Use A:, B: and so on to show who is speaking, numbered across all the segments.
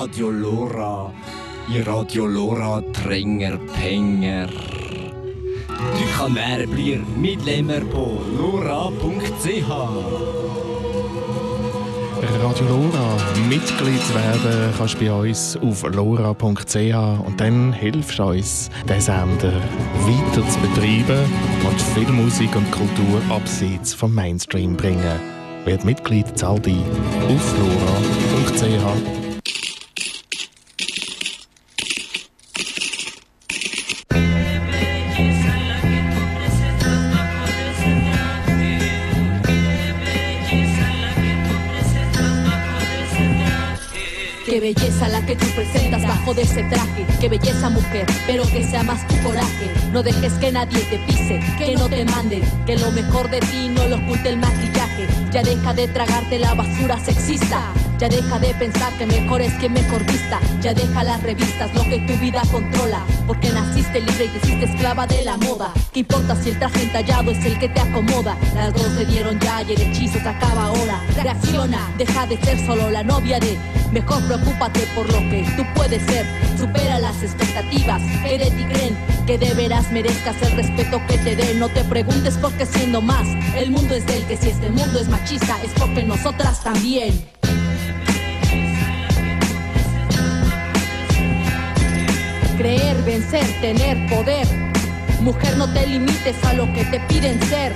A: Radio Lora, i Radio Lora trenger penger. Du kan bli medlemmer på lora.ch.
B: Radio Lora, Mitglied werden kannst du bei uns auf lora.ch und dann hilfst du uns, den Sender weiter zu betreiben und viel Musik und Kultur abseits vom Mainstream bringen. Werd Mitglied, zahl dich auf lora.ch.
C: Qué belleza la que tú presentas bajo de ese traje. Qué belleza mujer, pero que sea más tu coraje. No dejes que nadie te pise, que no te manden, que lo mejor de ti no lo oculte el maquillaje. Ya deja de tragarte la basura sexista. Ya deja de pensar que mejor es quien mejor vista. Ya deja las revistas, lo que tu vida controla. Porque naciste libre y te hiciste esclava de la moda. ¿Qué importa si el traje entallado es el que te acomoda? Las dos se dieron ya y el hechizo se acaba ahora. Reacciona, deja de ser solo la novia de... Mejor preocúpate por lo que tú puedes ser. Supera las expectativas que de ti creen. Que de veras merezcas el respeto que te den. No te preguntes por qué siendo más. El mundo es del que si este mundo es machista es porque nosotras también. Creer, vencer, tener poder. Mujer, no te limites a lo que te piden ser.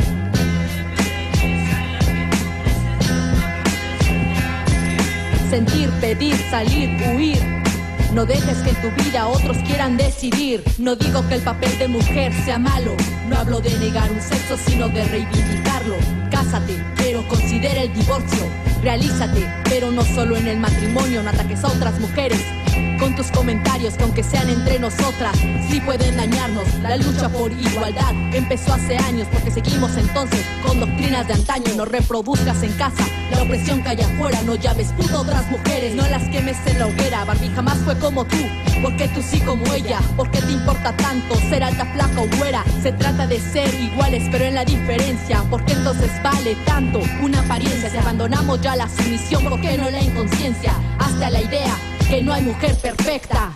C: Sentir, pedir, salir, huir. No dejes que en tu vida otros quieran decidir. No digo que el papel de mujer sea malo. No hablo de negar un sexo, sino de reivindicarlo. Cásate, pero considera el divorcio. Realízate, pero no solo en el matrimonio. No ataques a otras mujeres con tus comentarios, que aunque sean entre nosotras, sí pueden dañarnos. La lucha por igualdad empezó hace años, porque seguimos entonces con doctrinas de antaño. No reproduzcas en casa la opresión que hay afuera. No llames puto a otras mujeres, no las quemes en la hoguera. Barbie jamás fue como tú, porque tú sí como ella. ¿Por qué te importa tanto ser alta, flaca o güera? Se trata de ser iguales, pero en la diferencia. ¿Por qué entonces vale tanto una apariencia? Si abandonamos ya la sumisión, ¿por qué no la inconsciencia? Hasta la idea que no hay mujer perfecta.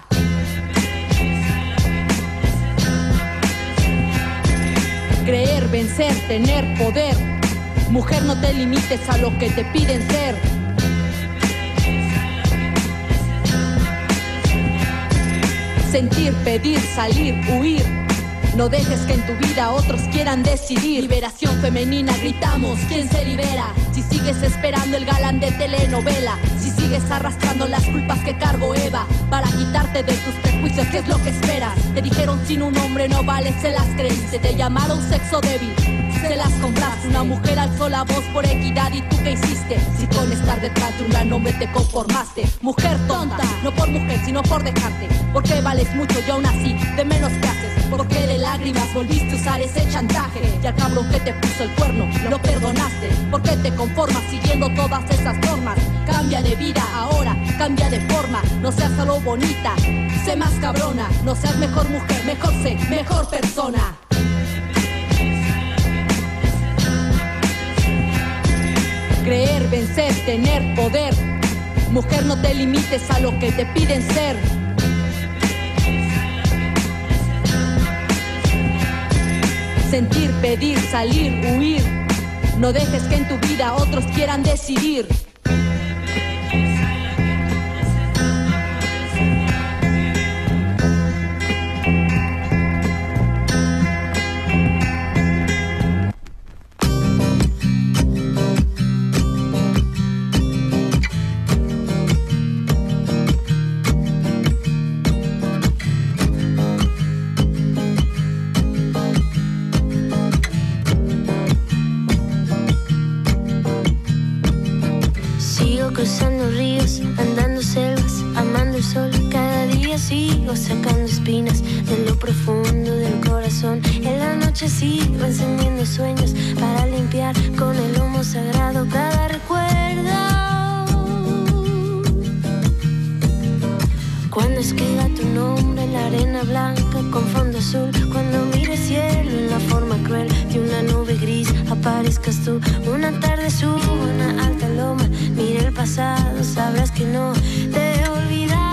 C: Creer, vencer, tener poder. Mujer, no te limites a lo que te piden ser. Sentir, pedir, salir, huir. No dejes que en tu vida otros quieran decidir. Liberación femenina, gritamos, ¿quién se libera? Si sigues esperando el galán de telenovela, si sigues arrastrando las culpas que cargó Eva, para quitarte de tus prejuicios, ¿qué es lo que esperas? Te dijeron sin un hombre no vales, se las creíste. Te llamaron sexo débil, se las compraste. Una mujer alzó la voz por equidad y ¿tú qué hiciste? Si con estar detrás de un gran hombre te conformaste. Mujer tonta, no por mujer sino por dejarte. Porque vales mucho y aún así de menos que haces. Porque de lágrimas volviste a usar ese chantaje. Y al cabrón que te puso el cuerno lo perdonaste. ¿Por qué te conformas siguiendo todas esas normas? Cambia de vida ahora, cambia de forma. No seas solo bonita, sé más cabrona. No seas mejor mujer, mejor sé, mejor persona. Creer, vencer, tener poder. Mujer, no te limites a lo que te piden ser. Sentir, pedir, salir, huir. No dejes que en tu vida otros quieran decidir.
D: Cruzando ríos, andando selvas, amando el sol. Cada día sigo sacando espinas de lo profundo del corazón. En la noche sigo encendiendo sueños para limpiar con el humo sagrado cada recuerdo. Cuando escriba tu nombre en la arena blanca con fondo azul, cuando mire el cielo en la forma cruel de una nube gris, aparezcas tú. Una tarde subo una alta loma, mire el pasado, sabrás que no te he olvidado.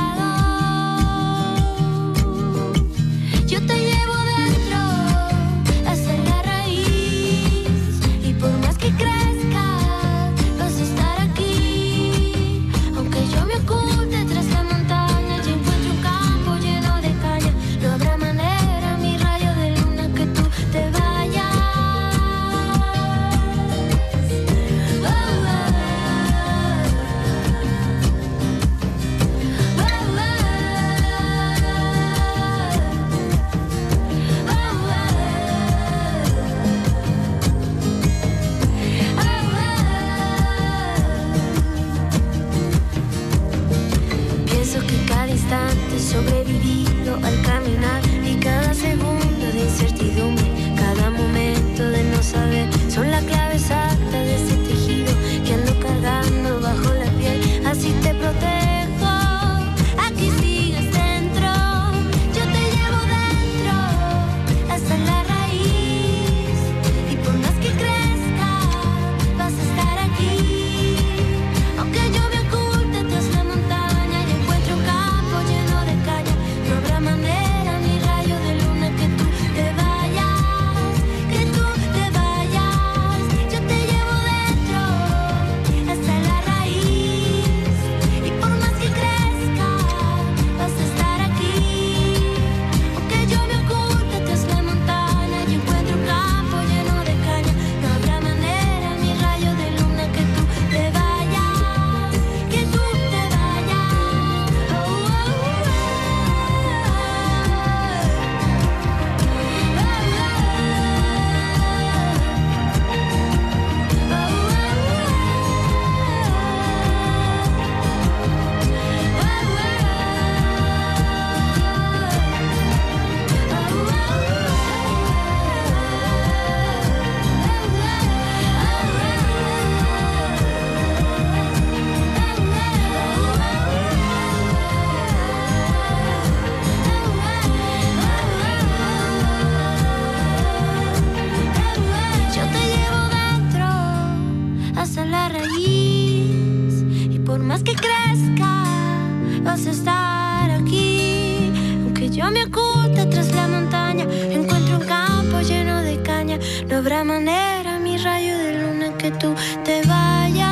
D: No habrá manera, mi rayo de luna, que tú te vayas.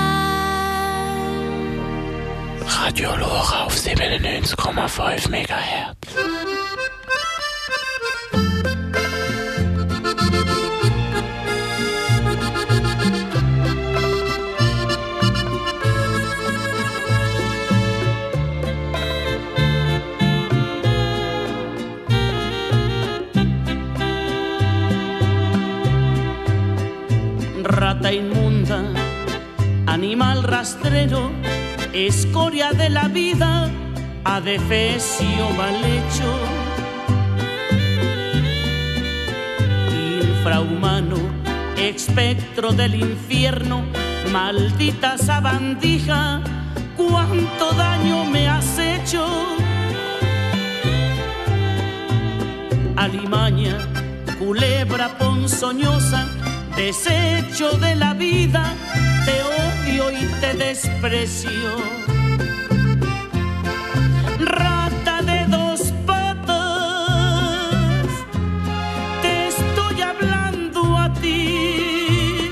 B: Radio Lora auf 97,5 MHz.
E: Rata inmunda, animal rastrero, escoria de la vida, adefesio mal hecho, infrahumano, espectro del infierno, maldita sabandija, cuánto daño me has hecho. Alimaña, culebra ponzoñosa, desecho de la vida, te odio y te desprecio. Rata de dos patas, te estoy hablando a ti,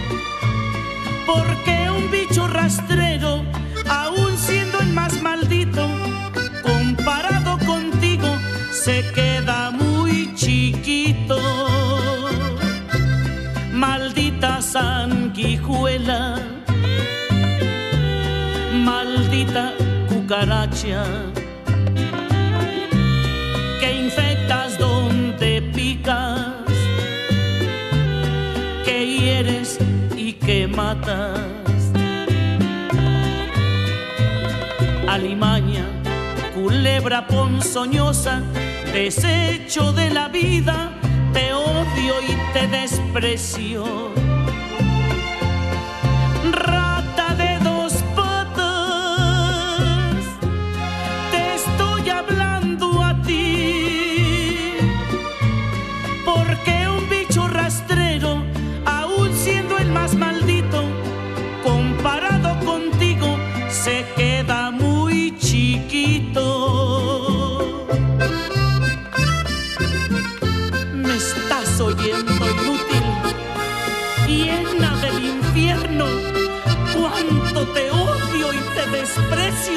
E: porque un bicho rastrero, aun siendo el más maldito, comparado contigo, se queda muy chiquito. Maldita sanguijuela, maldita cucaracha, que infectas donde picas, que hieres y que matas. Alimaña, culebra ponzoñosa, desecho de la vida, te odio y te desprecio. Rata de dos patas, te estoy hablando a ti, porque un bicho rastrero, aun siendo el más maldito, comparado contigo, se queda muy chiquito. Oyendo inútil, llena del infierno, cuánto te odio y te desprecio.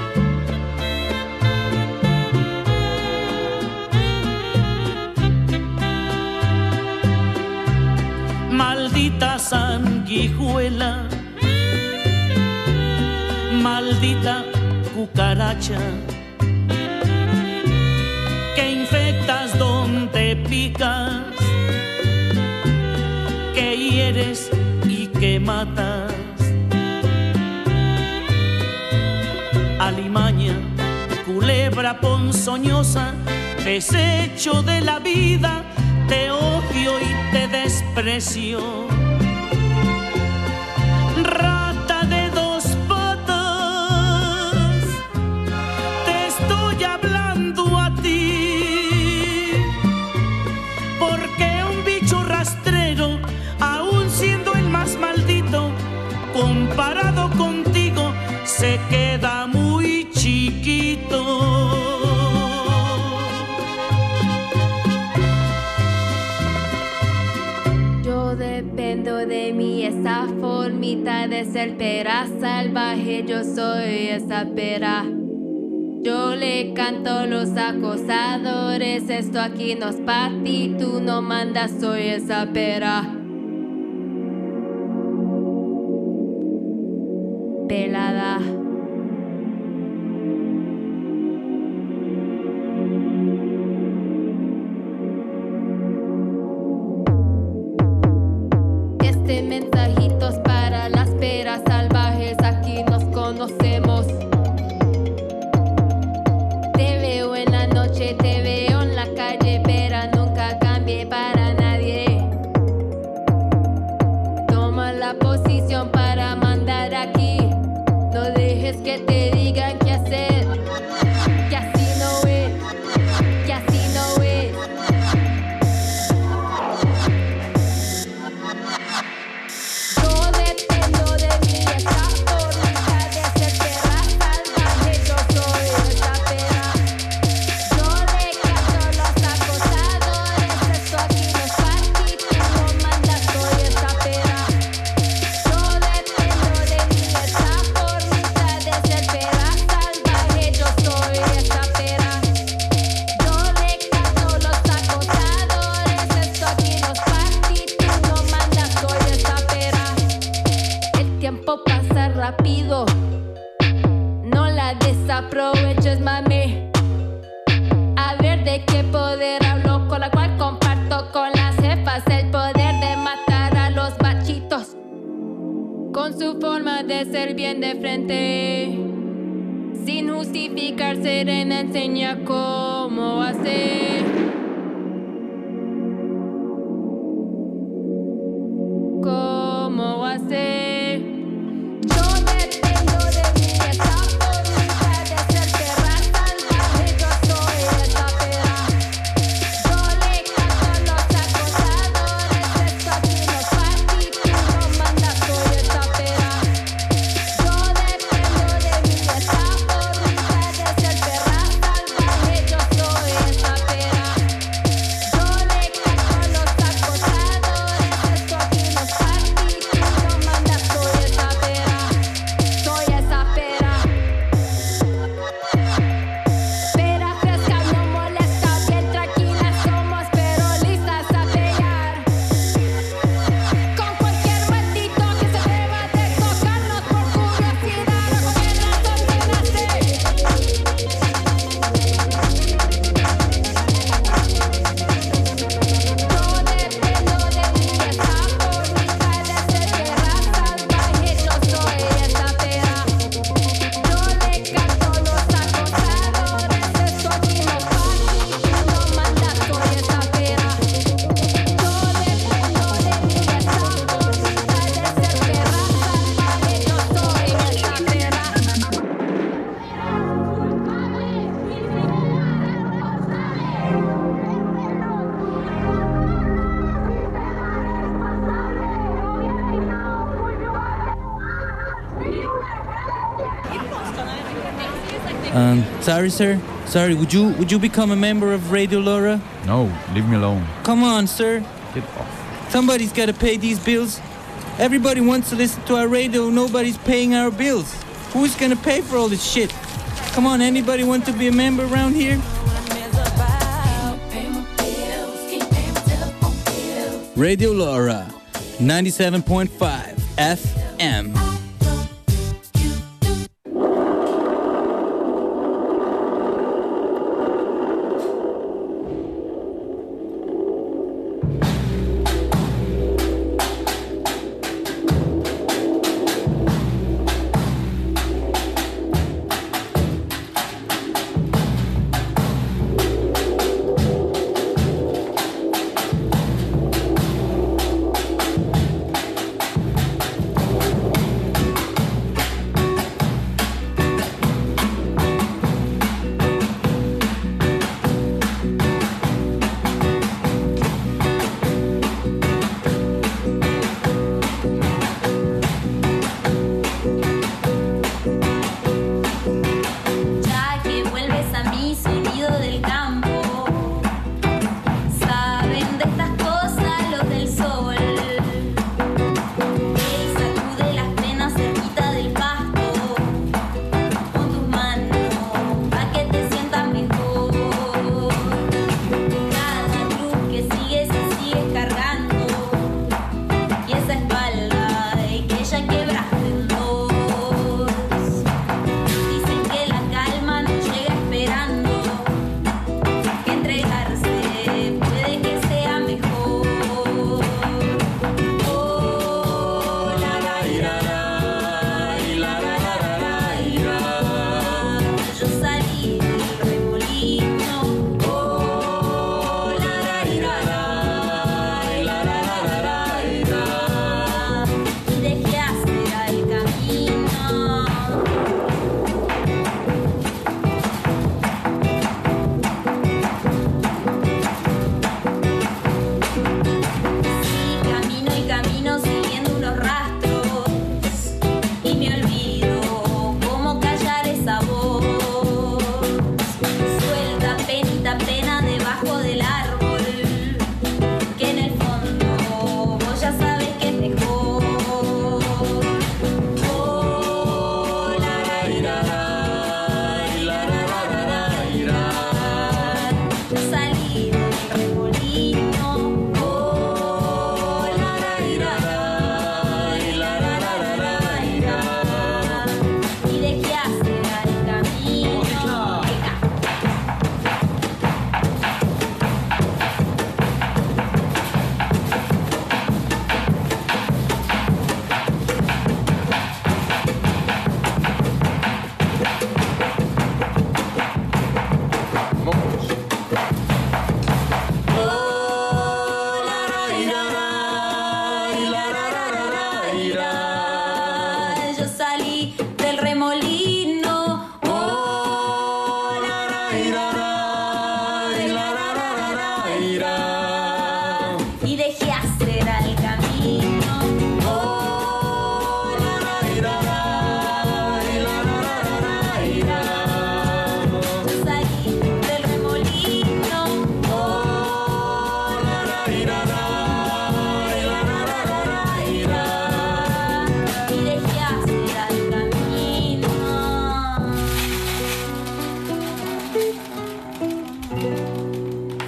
E: Maldita sanguijuela, maldita cucaracha, que infectas donde picas, que hieres y que matas. Alimaña, culebra ponzoñosa, desecho de la vida, te odio y te desprecio. Rata de dos patas, te estoy hablando a ti, porque un bicho rastrero, aun siendo el más maldito, comparado contigo, se queda muy chiquito.
F: Yo dependo de mí, esa formita de ser pera salvaje, yo soy esa pera. Yo le canto a los acosadores, esto aquí no es pa' ti, tú no mandas, soy esa pera. Pelada. Este mensajito es para las peras salvajes, aquí nos conocemos. Te veo en la noche, te veo en la calle, pero nunca cambié para nadie. Toma la posición para mandar aquí, no dejes que te digan qué hacer, que así no es, que así no es. Yo forma de ser bien de frente. Sin justificar, Serena enseña cómo hacer. ¿Cómo hacer? Yo dependo de mí, esa forma de ser perra salvaje. Yo soy esa perra. Yo le canto a los acosadores. Esto aquí no party, tú no mandas, soy esa perra. Yo dependo de mí, esa forma de ser perra salvaje. Yo soy esa perra. Yo le canto a los acosadores. Esto aquí no party, tú no mandas, soy esa perra. Soy esa pera. Pera fresca, no molesta, bien tranquila somos, pero listas a pelear con cualquier maldito que se atreva a tocarnos por curiosidad o con razón de nacer. Yo dependo de mí, esa formita de ser perra salvaje. Yo soy esa pera. Yo le canto a los acosadores. Esto aquí no party, tú no mandas, soy esa pera. Yo dependo de mí, esa formita de ser perra salvaje. Yo soy esa pera.
G: Sorry, sir. Sorry, would you become a member of Radio Laura?
H: No, leave me alone.
G: Come on, sir.
H: Get off.
G: Somebody's got to pay these bills. Everybody wants to listen to our radio. Nobody's paying our bills. Who's going to pay for all this shit? Come on, anybody want to be a member around here? Radio Laura, 97.5 FM.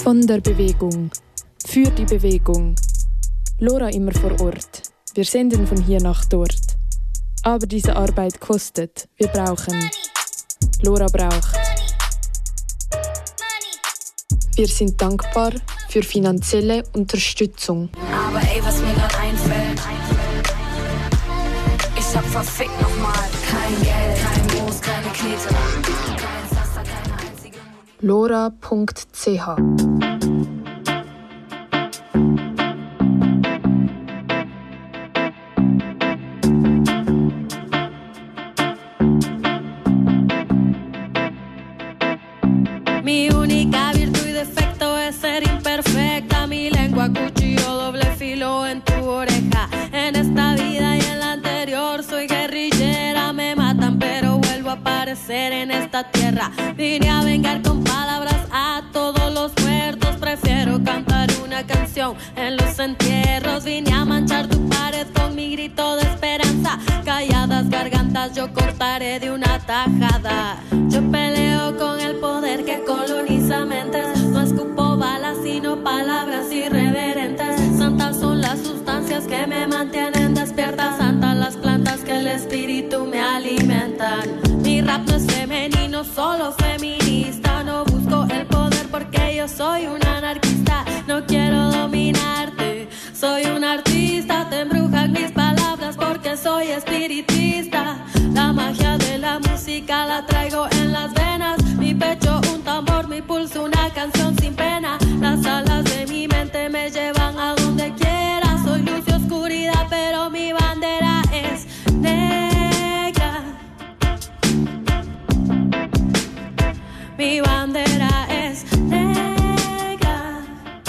H: Von der Bewegung. Für die Bewegung. Lora immer vor Ort. Wir senden von hier nach dort. Aber diese Arbeit kostet. Wir brauchen. Lora braucht. Wir sind dankbar für finanzielle Unterstützung.
I: Aber ey, was mir grad einfällt, ich hab verfickt nochmal kein Geld, kein Moos, keine Knete, kein Pflaster, keine einzige
H: Lora.ch
J: Mi única virtud y defecto es ser imperfecta. Mi lengua cuchillo doble filo en tu oreja. En esta vida y en la anterior soy guerrillera. Me matan pero vuelvo a aparecer en esta tierra. Vine a vengar con palabras a todos los muertos. Prefiero cantar una canción en los entierros. Vine a manchar tu pared con mi grito de esperanza. Calladas gargantas yo cortaré de una tajada. Yo peleo con el poder que coloniza mentes. No escupo balas sino palabras irreverentes. Santas son las sustancias que me mantienen despierta. Santas las plantas que el espíritu me alimentan. Mi rap no es femenino, solo feminista. No busco el poder porque yo soy una anarquista. No quiero dominarte, soy un artista. Te embrujan mis palabras porque soy espiritista. La magia de la música la traigo en las venas. Mi pecho un tambor, mi pulso una canción sin pena. Las alas de mi mente me llevan a donde quiera. Soy luz y oscuridad pero mi bandera es negra. Mi bandera es negra.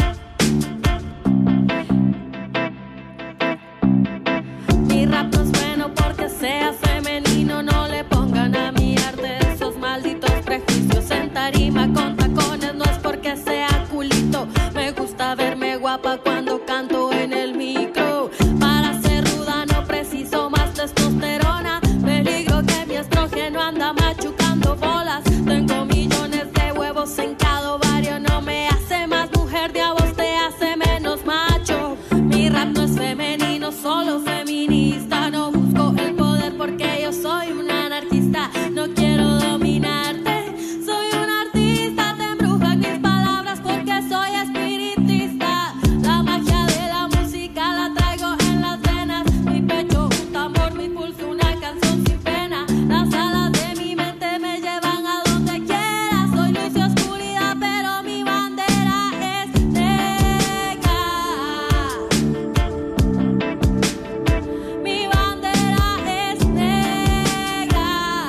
J: Mi rap no es bueno porque sea femenino. No le pongan a mi arte esos malditos prejuicios. En tarima con tacones no es porque sea culito. Me gusta verme guapa cuando canto en el micro. Para ser ruda no preciso más testosterona. Peligro que mi estrógeno anda machucando bolas. Tengo millones de huevos en cada ovario. No me hace más mujer, de a vos te hace menos macho. Mi rap no es femenino, solo feminista. No busco el poder porque yo soy una anarquista. No quiero dominarte, soy un artista. Te embrujan mis palabras porque soy espiritista. La magia de la música la traigo en las venas. Mi pecho un tambor, mi pulso una canción sin pena. Las alas de mi mente me llevan a donde quiera. Soy luz y oscuridad pero mi bandera es negra. Mi bandera es negra.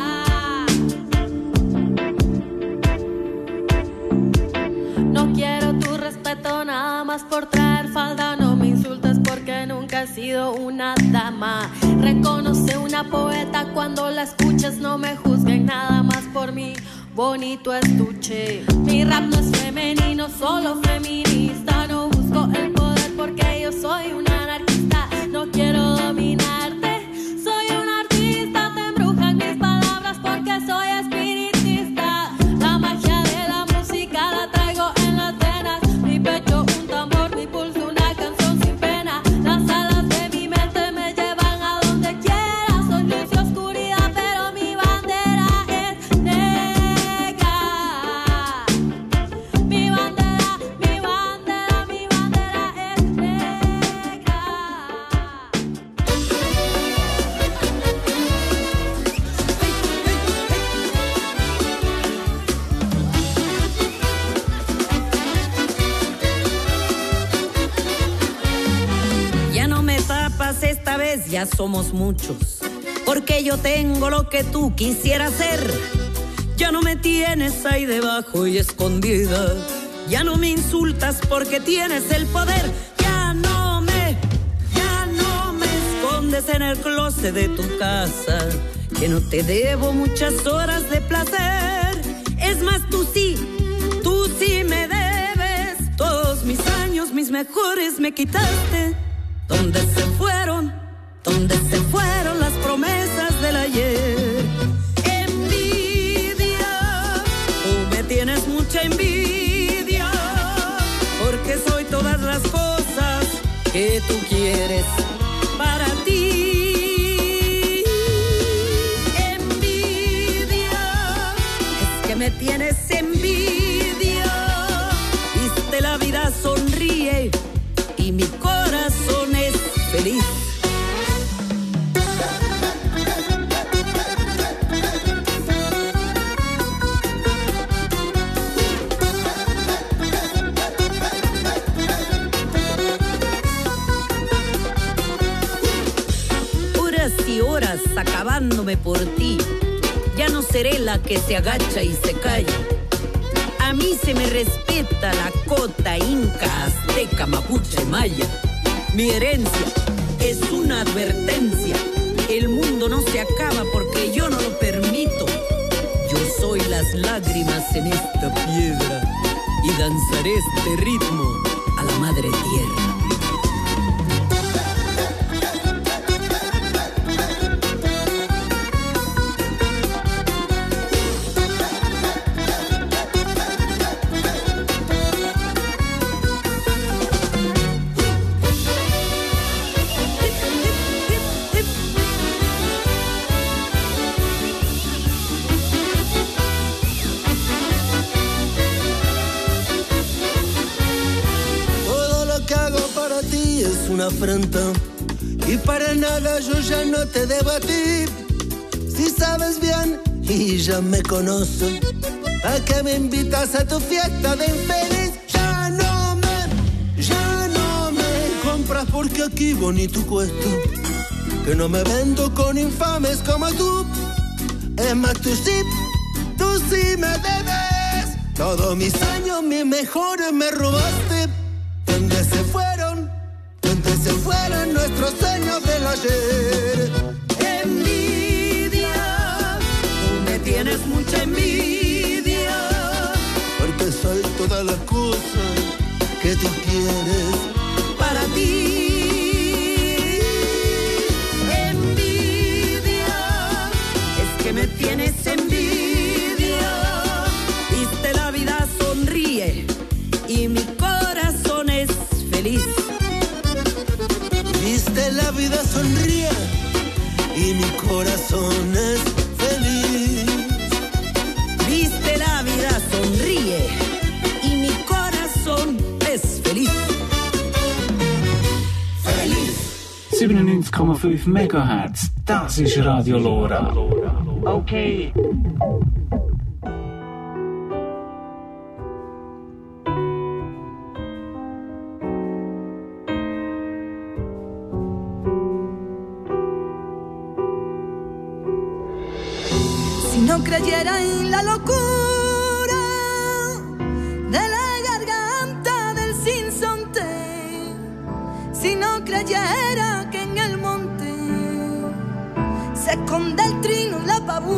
J: No quiero tu respeto nada más por traer falda. No me insultes porque nunca he sido una dama. Reconoce una poeta cuando la escuches. No me juzguen nada más por mi bonito estuche. Mi rap no es femenino, solo feminista. No busco el poder porque yo soy una anarquista. No quiero dominarte, soy un artista. Te embrujan mis palabras porque soy espiritista. La magia de la música la traigo en las venas. Mi pecho un tambor, mi pulso una canción sin pena. Las alas de mi mente me llevan a donde quiera. Soy luz y oscuridad pero mi bandera es negra. Mi bandera, mi bandera, mi bandera es negra.
K: Ya no me tapas esta vez, ya somos muchos. Porque yo tengo lo que tú quisieras ser. Ya no me tienes ahí debajo y escondida. Ya no me insultas porque tienes el poder. Ya no me escondes en el closet de tu casa. Que no te debo muchas horas de placer. Es más, tú sí me debes. Todos mis años, mis mejores me quitaste. ¿Dónde se fueron? ¿Dónde se fueron las promesas del ayer? Envidia, tú me tienes mucha envidia. que tú quieres para ti. Envidia, es que me tienes envidia. Viste la vida sonríe y mi corazón es feliz. Horas acabándome por ti, ya no seré la que se agacha y se calla. A mí se me respeta la cota inca, azteca, mapuche, maya. Mi herencia es una advertencia. El mundo no se acaba porque yo no lo permito. Yo soy las lágrimas en esta piedra y danzaré este ritmo a la madre tierra.
L: Una afrenta y para nada yo ya no te debo a ti. Si sabes bien y ya me conoces, ¿a qué me invitas a tu fiesta de infeliz? Ya no me compras porque aquí bonito cuesta, que no me vendo con infames como tú. Es más, tú sí me debes. Todos mis años, mis mejores me robaste. ¿Dónde se fueron? ¿Dónde se fueron nuestros sueños del ayer?
K: Envidia, tú me tienes mucha envidia,
L: porque soy todas las cosas que tú quieres
K: para ti. Envidia, es que me tienes envidia. Viste la vida sonríe y mi corazón es feliz.
L: Viste la vida sonríe y mi corazón es feliz.
K: Viste la vida sonríe y mi corazón es feliz.
L: Feliz.
M: 97,5 MHz, das ist Radio Lora.
E: Okay.
N: Si no creyera en la locura de la garganta del sinsonte, si no creyera que en el monte se esconde el trino y la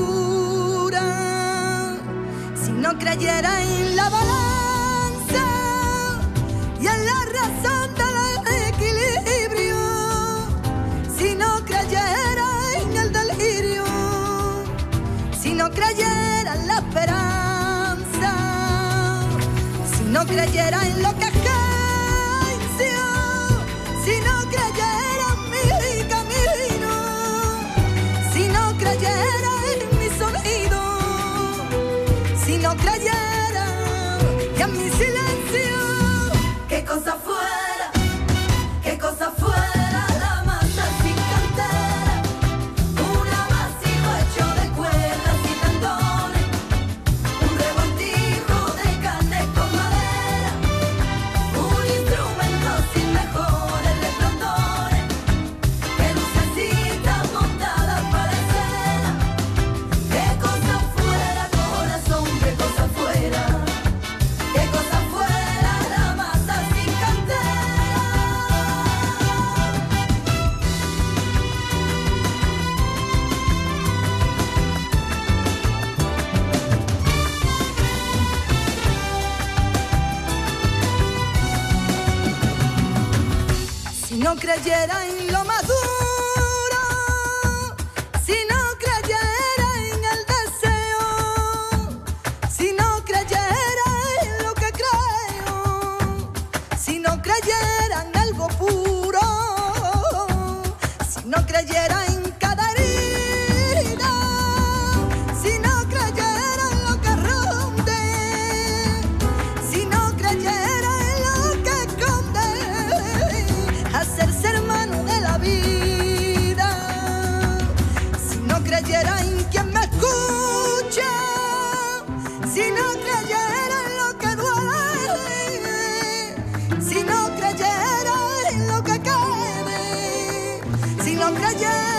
N: pavura, si no creyera en la balanza y en la razón del equilibrio, si no creyera en el delirio, si no creyera en la esperanza, si no creyera en lo que es ciencia, si no creyera en mi camino, si no creyera en mi sonido, si no creyera en mi silencio, qué cosa fuera, qué cosa fuera. Si no creyera en lo maduro, si no creyera en el deseo, si no creyera en lo que creo, si no creyera en algo puro, creyera en cada herida, si no creyera en lo que ronde, si no creyera en lo que esconde, hacerse hermano de la vida, si no creyera en quien me escucha, si no creyera en lo que duele, si no creyera en lo que quede, si no creyera